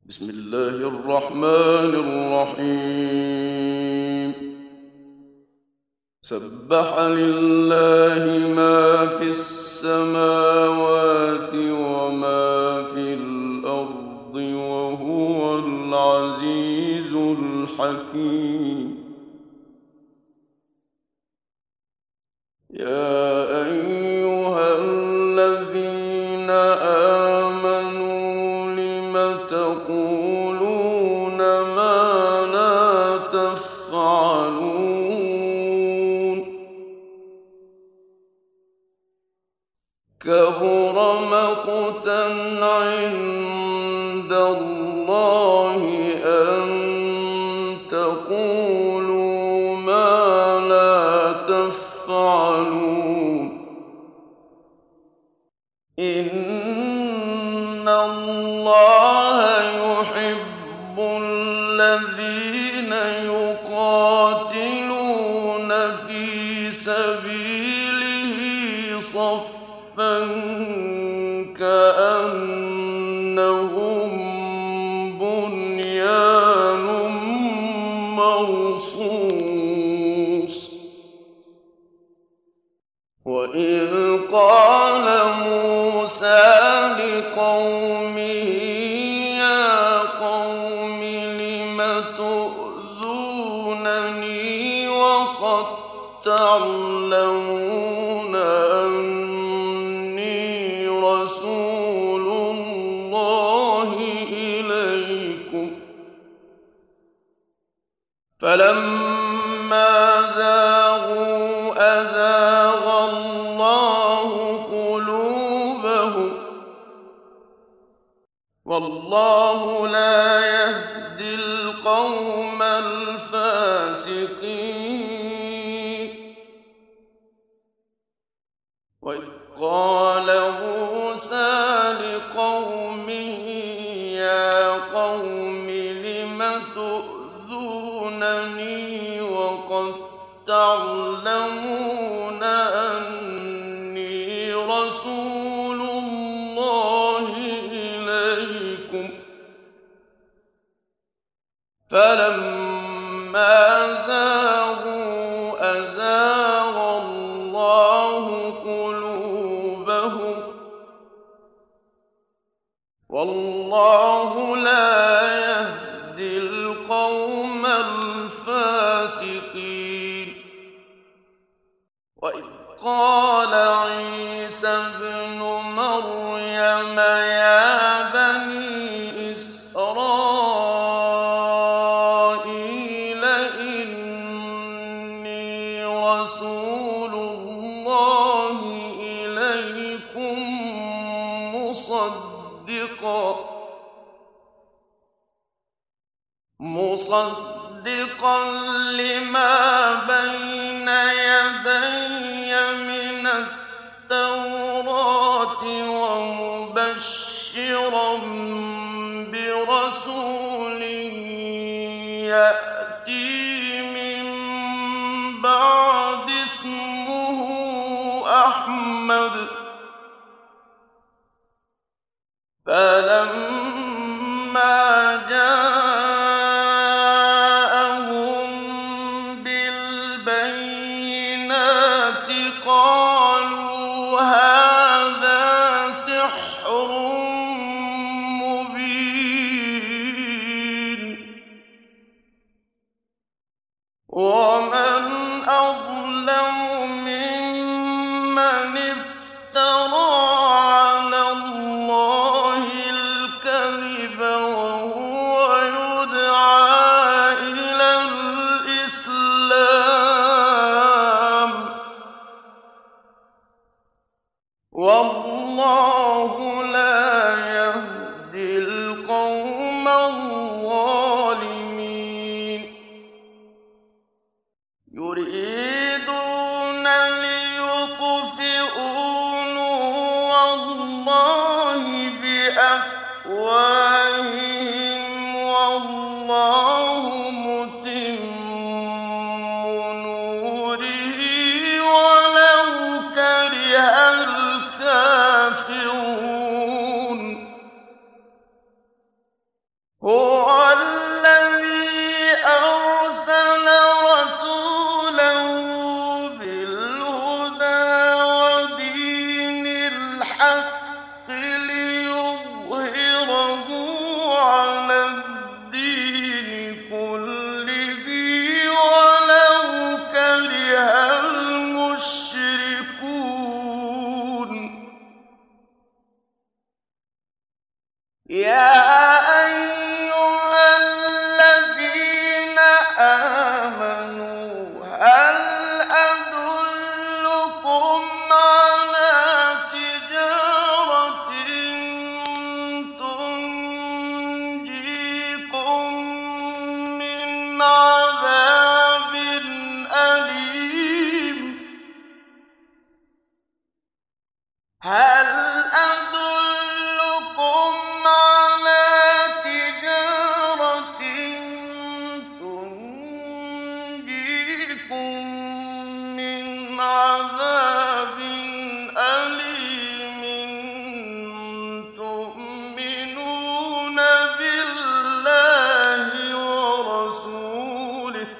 بسم الله الرحمن الرحيم. سبح لله ما في السماوات وما في الأرض وهو العزيز الحكيم. يا أيها الذين آمنوا لم تقولون ما لا تفعلون؟ كبر مقتا عند الله أن تقولوا ما لا تفعلون. إن الله يحب الذين يقاتلون في سبيله صفا كأنهم بنيان مرصوص. وإذ قال موسى لقومه يا قوم لم تؤذونني وقد تعلمون أني رسول الله إليكم. فلما زاغوا أزاغ الله قلوبهم والله لا يهدي القوم الفاسقين. وإذ قال موسى لقومه يا قوم لم تؤذونني وقد تعلمون أني رسول الله إليكم. فلما زاغوا أزاغ الله قلوبهم والله لا يهدي القوم الفاسقين. وإذ قال عيسى ابن مريم يا بني إسرائيل إني رسول الله إليكم مصدقا لما بين يدي من التوراة ومبشرا برسول يأتي من بعد اسمه أحمد. فلما جاءهم بالبينات قالوا هذا سحر مبين. ومن أظلم ممن افترى على الله الكذب وهو يدعى إلى الإسلام والله لا يهدي القوم الظالمين. يريدون ليطفئوا نور الله بأفواههم والله متم نوره ولو كره الكافرون. هو الذي أرسل رسوله بالهدى ودين الحق ليظهره على الدين كله ولو كره المشركون. يا أيها الذين آمنوا هل أدلكم على تجارة تنجيكم من عذاب أليم؟ هل أدلكم على تجارة تنجيكم من عذاب أليم تؤمنون بالله ورسوله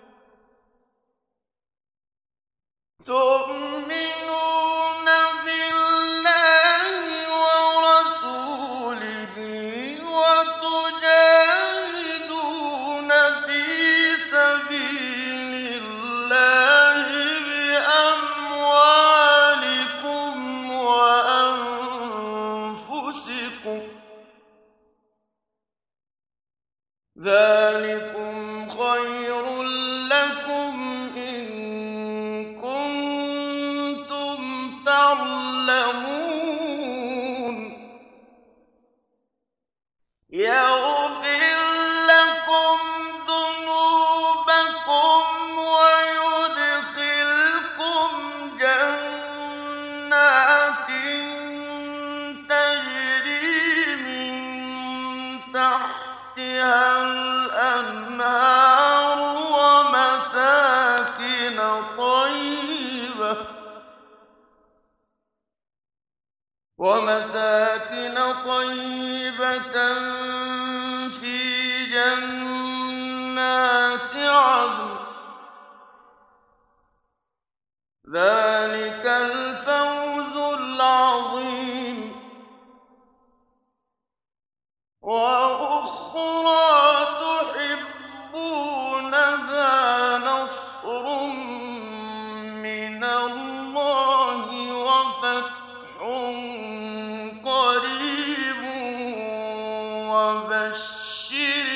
وتجاهدون في سبيل الله بأموالكم وأنفسكم ذلكم خير لكم إن كنتم تعلمون. يغفر لكم ذنوبكم ويدخلكم جنات تجري من تحتها الأنهار ومساكن طيبة في جنات عدن ذلك الفوز العظيم. وأخرى تحبونها نصر من الله وفتح قريب وبشر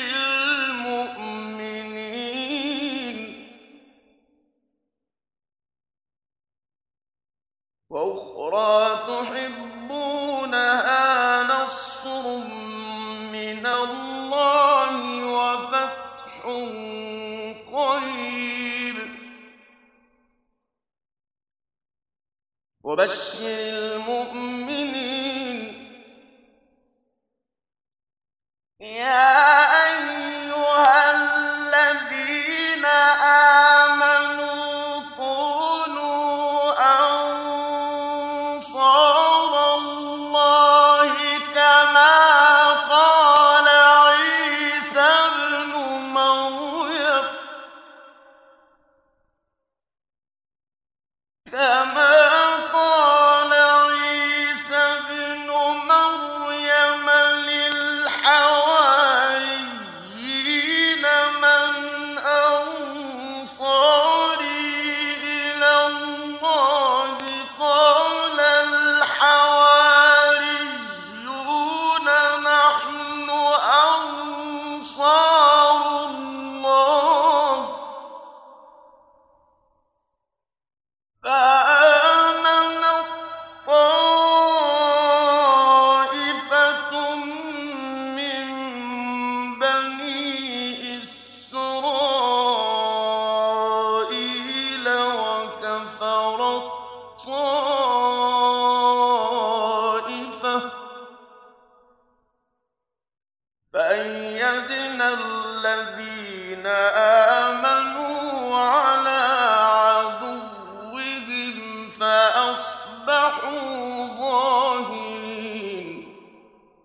المؤمنين. وأخرى تحبونها نصر من الله وفتح قريب وبشر المؤمنين. يا أيها الذين آمنوا كونوا أنصار الله كما قال عيسى ابن مريم للحواريين من أنصاري إلى الله قال الحواريون نحن أنصار الله فآمنت طائفة من بني إسرائيل وكفرت طائفة فأيدنا الذين آمنوا